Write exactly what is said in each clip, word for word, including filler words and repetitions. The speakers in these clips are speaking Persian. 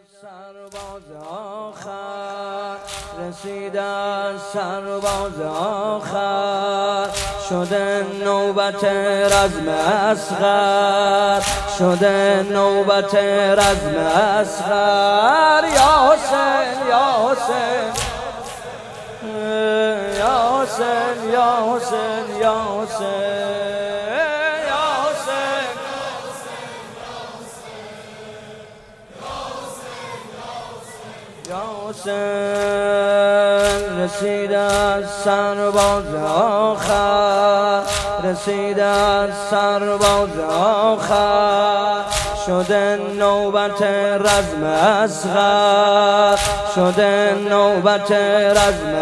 سرباز آخر رسید از سرباز آخر شده نوبت رزم اصغر شده نوبت رزم اصغر یا حسین یا حسین یا حسین یا حسین یا حسین یا حسین رسید از سرباز آخر رسید از سرباز آخر شده نوبت رزم اصغر شده نوبت رزم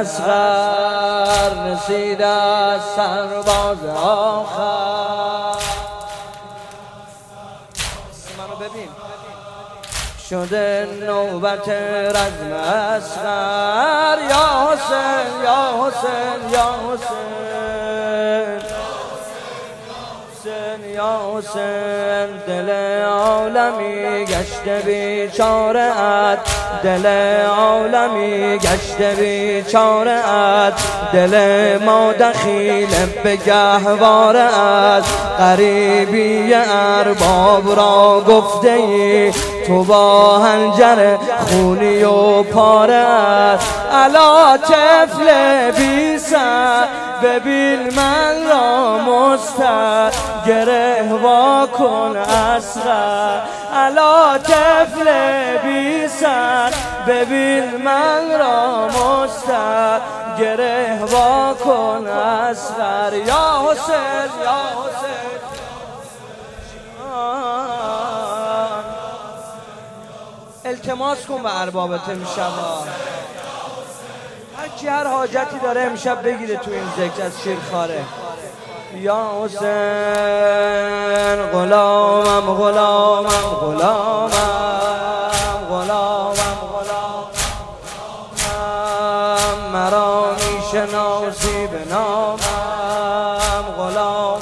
اصغر رسید از سرباز آخر منو ببین شده نوبت رزم اصغر یا حسین یا حسین یا حسین یا حسین دل عالمی گشت بیچاره ات دل عالمی گشت بیچاره ات دل ما دخیل به گهواره از غریبی ارباب را گفته ای تو با هنجر خونی و پاره است الا طفل بی سر ببین من را مستر گره وا کن اصغر الا طفل بی سر ببین من را مستر گره وا کن اصغر یا حسین یا حسین التماس کن به اربابت امشب هر کی هر حاجتی داره امشب بگیره تو این ذکر از شیرخواره یا حسین غلامم غلامم غلامم غلامم غلامم مرا میشناسی به نامم غلام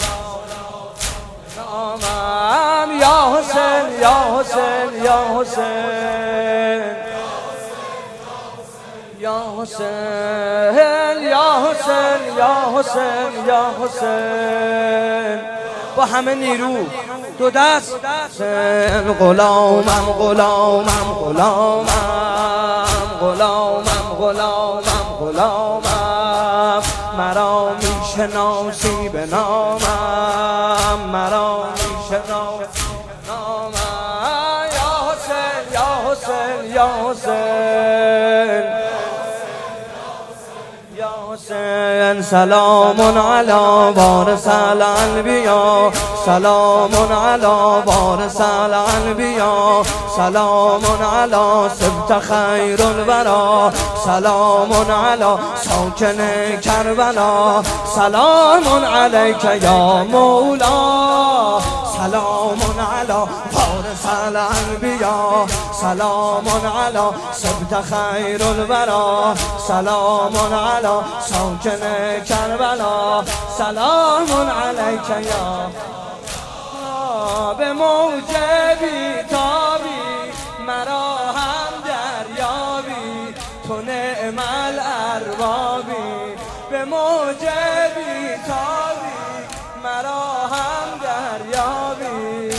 نامم یا حسین یا حسین یا حسین یا حسین یا حسین یا حسین یا حسین با همه نیرو دو دست حسین غلامم غلامم غلامم غلامم غلامم غلامم مرا میشناسی به نامم مرا میشناسی به نامم یا حسین یا حسین یا حسین حسین سلام علی وارث الانبیا سلام علی وارث الانبیا سلام علی سبط خیر الورا سلام علی ساکن کربلا سلام علیک یا مولا سلام علی وارث الانبیا سلام علی سبط خیر الورا سلام علی ساکن کربلا سلام علیک یا به موج بیتابی مرا هم دریابی تو نعم الاربابی به موج بیتابی مرا هم دریابی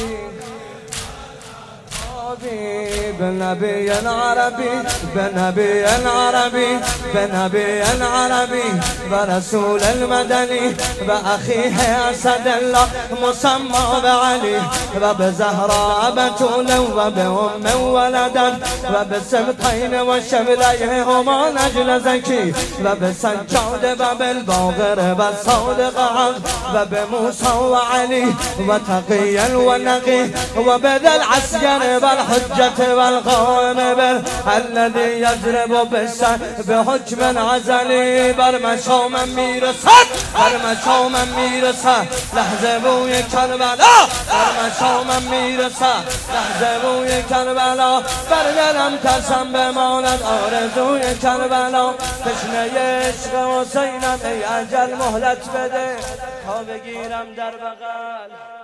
به نبی عربی به نبی عربی به نبی عربی و رسول المدنی و اخیه اسد الله مسمى بعلی و به زهرا بتول و به ام ولدن و به سبطین و شبلیه هما نجل زکی و به سجاد و بالباغر و صادق حق و به موسی و علی و تقی و نقی و به ذل عسکر و الحجة والقائم بر الذي يضرب بالسر به حکم ازلی بر مشامم میرسد بر مشامم میرسد لحظه بوی کربلا بر مشامم میرسد لحظه بوی کربلا بر دلم ترسم بماند آرزوی کربلا تشنه عشق حسینم ای اجل مهلت بده تا بگیرم در بغل